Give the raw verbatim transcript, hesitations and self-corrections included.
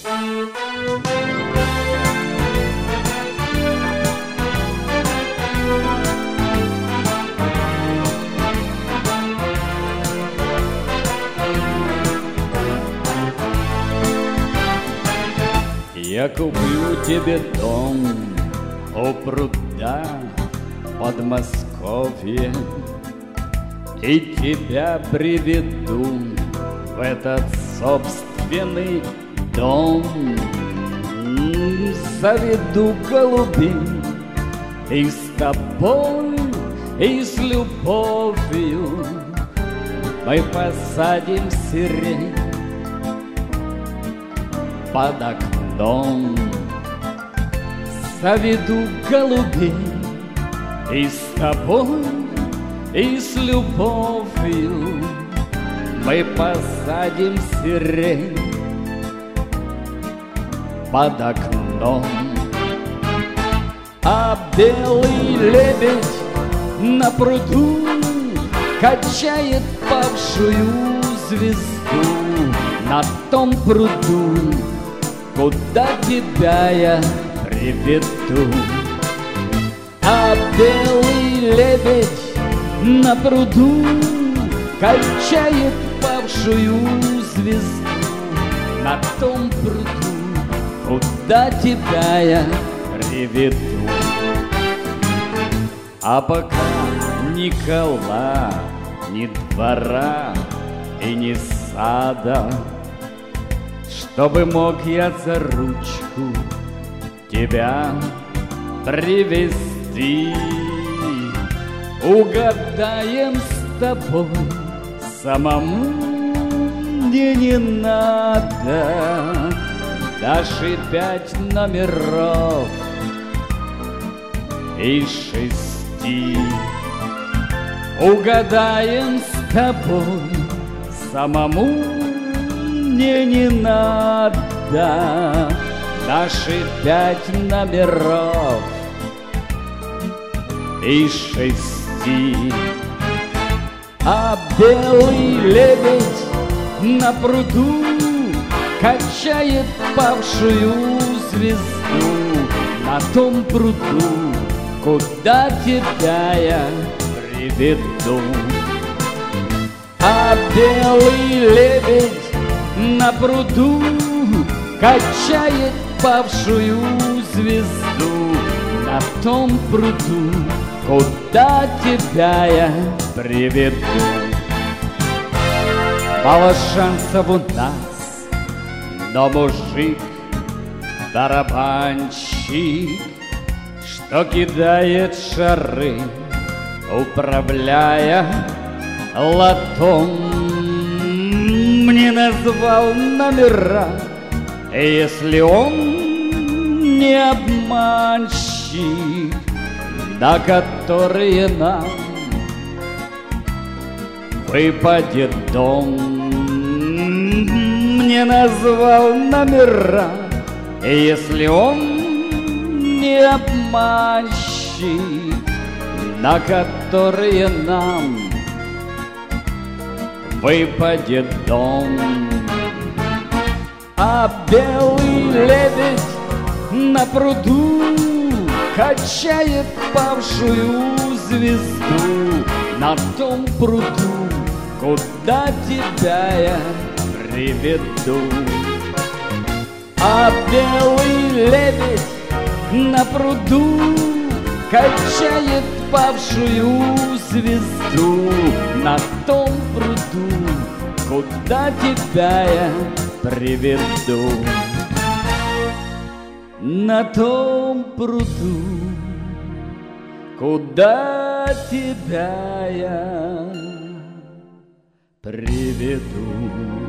Я куплю тебе дом у пруда Подмосковье и тебя приведу в этот собственный дом. Заведу голубей и с тобой, и с любовью мы посадим сирень под окном. Заведу голубей и с тобой, и с любовью мы посадим сирень под окном. А белый лебедь на пруду качает павшую звезду на том пруду, куда тебя я приведу. А белый лебедь на пруду качает павшую звезду на том пруду, куда тебя я приведу. А пока ни кола, ни двора и ни сада, чтобы мог я за ручку тебя привезти, угадаем с тобой, самому мне не надо. Дашь пять номеров и шести, угадаем с тобой, самому мне не надо. Наши пять номеров и шести. А белый лебедь на пруду качает павшую звезду на том пруду, куда тебя я приведу. А белый лебедь на пруду качает павшую звезду на том пруду, куда тебя я приведу. Мало шансов у нас, но мужик барабанщик, что кидает шары, управляя лотом, мне назвал номера. Если он не обманщик, на которые нам выпадет дом, мне назвал номера. Если он не обманщик, на которые нам выпадет дом. А белый лебедь на пруду качает павшую звезду на том пруду, куда тебя я приведу. А белый лебедь на пруду качает павшую звезду на том пруду, куда тебя я приведу. На том пруду, куда тебя я приведу.